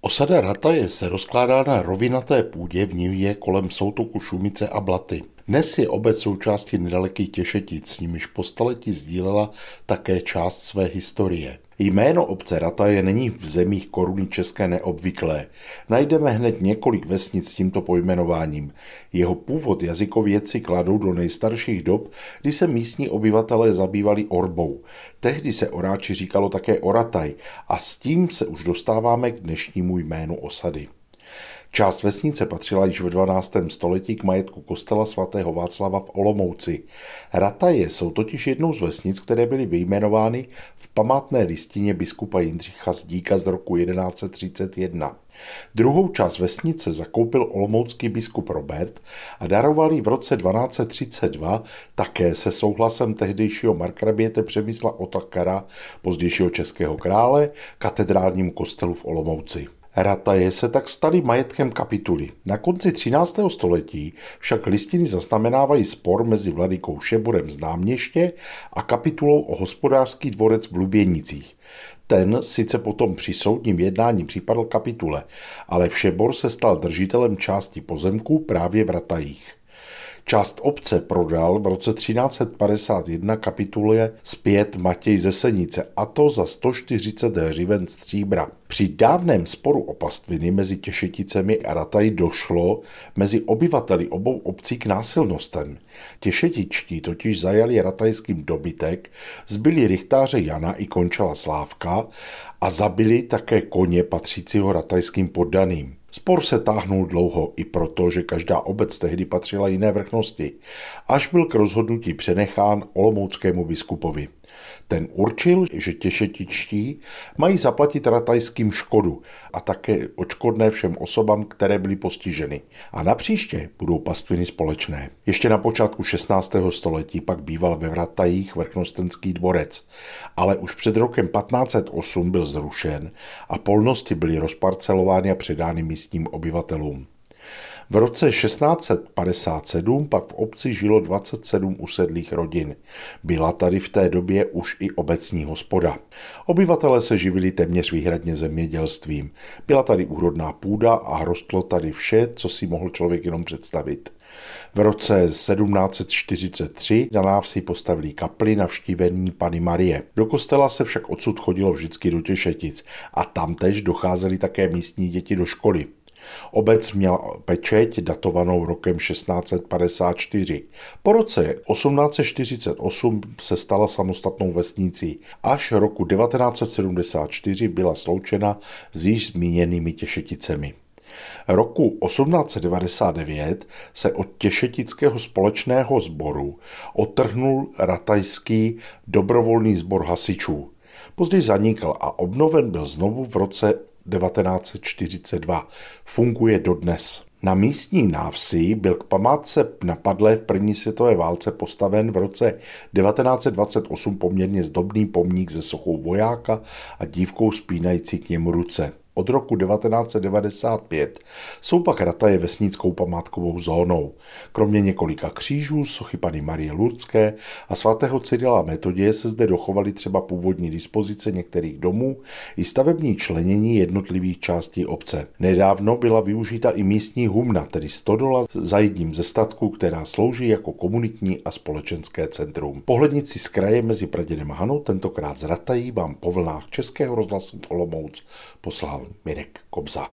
Osada Rataje se rozkládá na rovinaté půdě v nivě kolem soutoku Šumice a Blaty. Dnes je obec součástí nedalekých Těšetic, s nimiž po staletí sdílela také část své historie. Jméno obce Rataje není v zemích koruny české neobvyklé. Najdeme hned několik vesnic s tímto pojmenováním. Jeho původ jazykovědci kladou do nejstarších dob, kdy se místní obyvatelé zabývali orbou. Tehdy se oráči říkalo také Orataj a s tím se už dostáváme k dnešnímu jménu osady. Část vesnice patřila již ve 12. století k majetku kostela svatého Václava v Olomouci. Rataje jsou totiž jednou z vesnic, které byly vyjmenovány v památné listině biskupa Jindřicha Zdíka z roku 1131. Druhou část vesnice zakoupil olomoucký biskup Robert a daroval ji v roce 1232 také se souhlasem tehdejšího markraběte Přemysla Otakara, pozdějšího českého krále, katedrálnímu kostelu v Olomouci. Rataje se tak staly majetkem kapituly. Na konci 13. století však listiny zaznamenávají spor mezi vladykou Šeborem z Náměště a kapitulou o hospodářský dvorec v Luběnicích. Ten sice potom při soudním jednání připadl kapitule, ale Všebor se stal držitelem části pozemků právě v Ratajích. Část obce prodal v roce 1351 kapitule zpět Matěj ze Senice, a to za 140 hřiven stříbra. Při dávném sporu o pastviny mezi Těšeticemi a Rataji došlo mezi obyvateli obou obcí k násilnostem. Těšetičtí totiž zajali ratajským dobytek, zbili rychtáře Jana i končela Slávka a zabili také koně patřícího ratajským poddaným. Spor se táhnul dlouho i proto, že každá obec tehdy patřila jiné vrchnosti, až byl k rozhodnutí přenechán olomouckému biskupovi. Ten určil, že těšetičtí mají zaplatit ratajským škodu a také odškodné všem osobám, které byly postiženy. A napříště budou pastviny společné. Ještě na počátku 16. století pak býval ve Ratajích vrchnostenský dvorec, ale už před rokem 1508 byl zrušen a polnosti byly rozparcelovány a předány místním obyvatelům. V roce 1657 pak v obci žilo 27 usedlých rodin. Byla tady v té době už i obecní hospoda. Obyvatelé se živili téměř výhradně zemědělstvím. Byla tady úrodná půda a rostlo tady vše, co si mohl člověk jenom představit. V roce 1743 na návsi postavili kapli navštívení Panny Marie. Do kostela se však odsud chodilo vždycky do Těšetic a tamtéž docházely také místní děti do školy. Obec měla pečeť datovanou rokem 1654. Po roce 1848 se stala samostatnou vesnicí. Až roku 1974 byla sloučena s již zmíněnými Těšeticemi. Roku 1899 se od Těšetického společného sboru odtrhnul ratajský dobrovolný sbor hasičů. Později zanikl a obnoven byl znovu v roce 1942. Funguje dodnes. Na místní návsi byl k památce napadlé v první světové válce postaven v roce 1928 poměrně zdobný pomník se sochou vojáka a dívkou spínající k němu ruce. Od roku 1995 jsou pak Rataje vesnickou památkovou zónou. Kromě několika křížů, sochy Panny Marie Lurdské a svatého Cyrila Metoděje se zde dochovaly třeba původní dispozice některých domů i stavební členění jednotlivých částí obce. Nedávno byla využita i místní humna, tedy stodola za jedním ze statků, která slouží jako komunitní a společenské centrum. Pohlednici z kraje mezi Pradědem a Hanou, tentokrát z Ratají, vám po vlnách Českého rozhlasu Olomouc poslal Mirek Kobza.